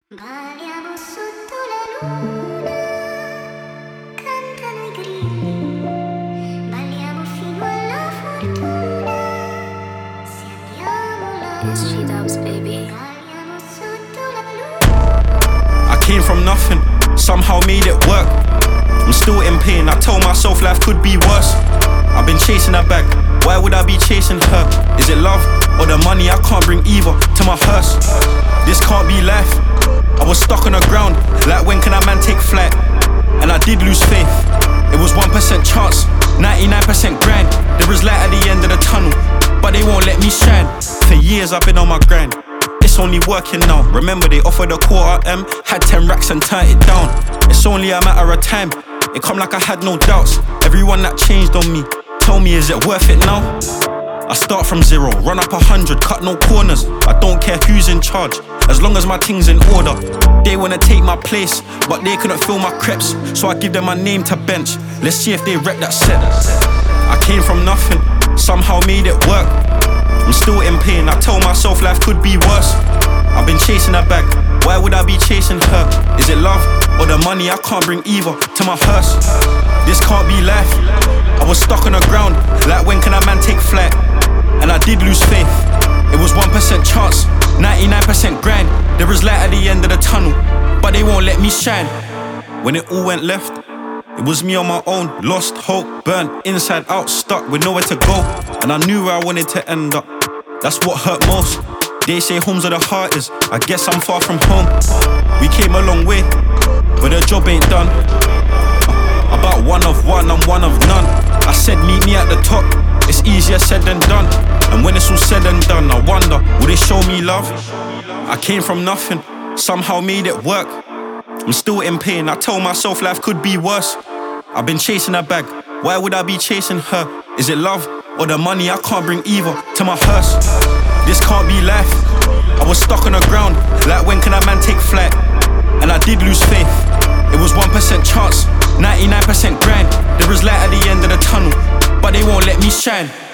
Balliamo sotto la luna, cantano i grilli, balliamo fino alla fortuna, se andiamo là. It's G-Dubs, baby. Balliamo sotto la luna. I came from nothing, somehow made it work. I'm still in pain, I tell myself life could be worse. I've been chasing her back, why would I be chasing her? Is it love or the money? I can't bring either to my hearse. This can't be life, I was stuck on the ground, like when can a man take flight? And I did lose faith, it was 1% chance, 99% grind. There is light at the end of the tunnel, but they won't let me shine. For years I've been on my grind, it's only working now. Remember they offered a quarter M, had 10 racks and turned it down. It's only a matter of time, it come like I had no doubts. Everyone that changed on me, tell me is it worth it now? I start from zero, run up 100, cut no corners. I don't care who's in charge, as long as my thing's in order. They wanna take my place, but they couldn't fill my creps, so I give them my name to bench. Let's see if they rep that set. I came from nothing, somehow made it work. I'm still in pain, I tell myself life could be worse. I've been chasing her back, why would I be chasing her? Is it love or the money? I can't bring either to my hearse. This can't be life, I was stuck on the ground, like when can a man take flight? And I did lose faith, it was 1% chance, 99% grind. There is light at the end of the tunnel, but they won't let me shine. When it all went left, it was me on my own. Lost hope, burnt inside out, stuck with nowhere to go. And I knew where I wanted to end up, that's what hurt most. They say home's where the heart is, I guess I'm far from home. We came a long way, but the job ain't done. About one of one, I'm one of none. I said meet me at the top, it's easier said than done. And when it's all said and done, I wonder, will they show me love? I came from nothing, somehow made it work. I'm still in pain, I tell myself life could be worse. I've been chasing her back, why would I be chasing her? Is it love or the money? I can't bring either to my hearse. This can't be life, I was stuck on the ground, like when can a man take flight? And I did lose faith, it was 1% chance, 99% grind. There is light at the end of the tunnel, but they won't let me shine.